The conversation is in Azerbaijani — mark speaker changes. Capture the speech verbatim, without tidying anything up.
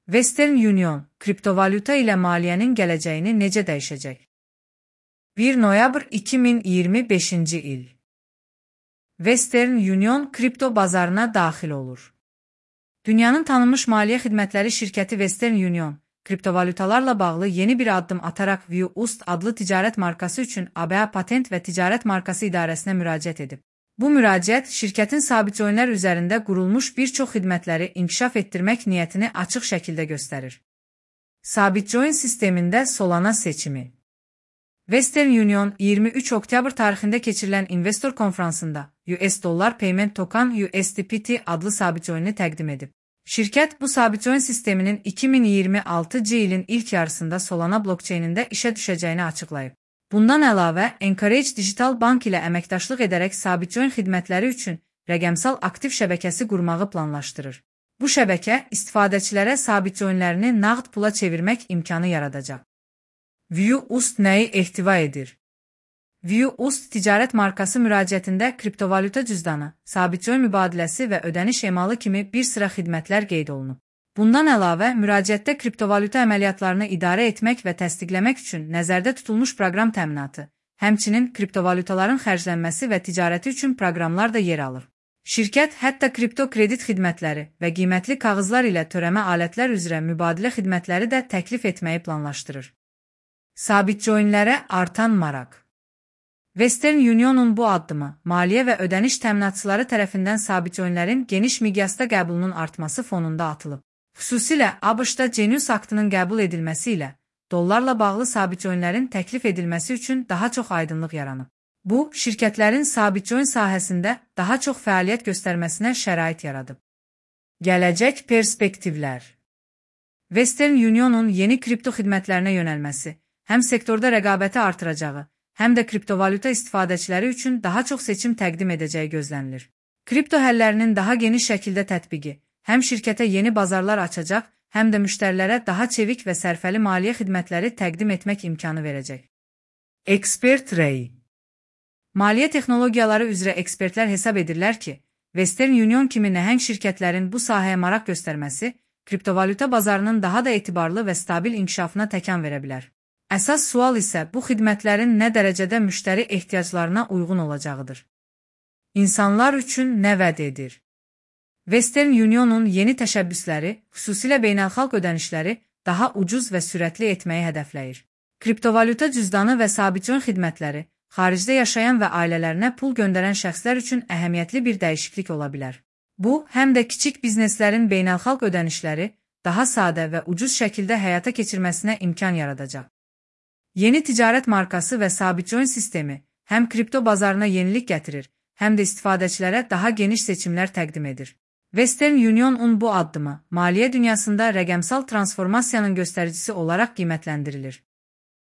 Speaker 1: Western Union, kriptovalyuta ilə maliyyənin gələcəyini necə dəyişəcək? bir noyabr iki min iyirmi beşinci il. Western Union kripto bazarına daxil olur. Dünyanın tanınmış maliyyə xidmətləri şirkəti Western Union, kriptovalyutalarla bağlı yeni bir addım ataraq ViewUst adlı ticarət markası üçün A B A Patent və Ticarət Markası İdarəsinə müraciət edib. Bu müraciət, şirkətin sabitcoinlər üzərində qurulmuş bir çox xidmətləri inkişaf etdirmək niyyətini açıq şəkildə göstərir. Sabitcoin sistemində Solana seçimi. Western Union iyirmi üç oktyabr tarixində keçirilən investor konfransında U S Dollar Payment Token U S D P T adlı sabitcoinini təqdim edib. Şirkət bu sabitcoin sisteminin iki min iyirmi altıncı ilin ilk yarısında Solana blockchainində işə düşəcəyini açıqlayıb. Bundan əlavə, Encourage Digital Bank ilə əməkdaşlıq edərək sabitcoin xidmətləri üçün rəqəmsal aktiv şəbəkəsi qurmağı planlaşdırır. Bu şəbəkə istifadəçilərə sabitcoinlərini nağd pula çevirmək imkanı yaradacaq. ViewUst nəyi ehtiva edir? ViewUst ticarət markası müraciətində kriptovalyuta cüzdanı, sabitcoin mübadiləsi və ödəniş emalı kimi bir sıra xidmətlər qeyd olunub. Bundan əlavə, müraciətdə kriptovalyuta əməliyyatlarını idarə etmək və təsdiqləmək üçün nəzərdə tutulmuş proqram təminatı, həmçinin kriptovalyutaların xərclənməsi və ticarəti üçün proqramlar da yer alır. Şirkət hətta kripto kredit xidmətləri və qiymətli kağızlar ilə törəmə alətlər üzrə mübadilə xidmətləri də təklif etməyi planlaşdırır. Sabitcoinlərə artan maraq. Western Union'un bu addımı, maliyyə və ödəniş təminatçıları tərəfindən sabitcoinlərin geniş miqyasda qəbulunun artması fonunda atılıb. Xüsusilə ABŞ-da Genius aktının qəbul edilməsi ilə dollarla bağlı sabitcoinlərin təklif edilməsi üçün daha çox aydınlıq yaranıb. Bu, şirkətlərin sabitcoin sahəsində daha çox fəaliyyət göstərməsinə şərait yaradıb. Gələcək perspektivlər. Western Union'un yeni kripto xidmətlərinə yönəlməsi, həm sektorda rəqabəti artıracağı, həm də kriptovalyuta istifadəçiləri üçün daha çox seçim təqdim edəcəyi gözlənilir. Kripto həllərinin daha geniş şəkildə tətbiqi, həm şirkətə yeni bazarlar açacaq, həm də müştərilərə daha çevik və sərfəli maliyyə xidmətləri təqdim etmək imkanı verəcək. Expert Ray. Maliyyə texnologiyaları üzrə ekspertlər hesab edirlər ki, Western Union kimi nəhəng şirkətlərin bu sahəyə maraq göstərməsi, kriptovalyuta bazarının daha da etibarlı və stabil inkişafına təkan verə bilər. Əsas sual isə bu xidmətlərin nə dərəcədə müştəri ehtiyaclarına uyğun olacağıdır. İnsanlar üçün nə vəd edir? Western Union'un yeni təşəbbüsləri, xüsusilə beynəlxalq ödənişləri daha ucuz və sürətli etməyi hədəfləyir. Kriptovalyuta cüzdanı və sabitcoin xidmətləri, xaricdə yaşayan və ailələrinə pul göndərən şəxslər üçün əhəmiyyətli bir dəyişiklik ola bilər. Bu, həm də kiçik bizneslərin beynəlxalq ödənişləri daha sadə və ucuz şəkildə həyata keçirməsinə imkan yaradacaq. Yeni ticarət markası və sabitcoin sistemi həm kripto bazarına yenilik gətirir, həm də istifadəçilərə daha geniş seçimlər təqdim edir. Western Union'un bu addımı maliyyə dünyasında rəqəmsal transformasiyanın göstəricisi olaraq qiymətləndirilir.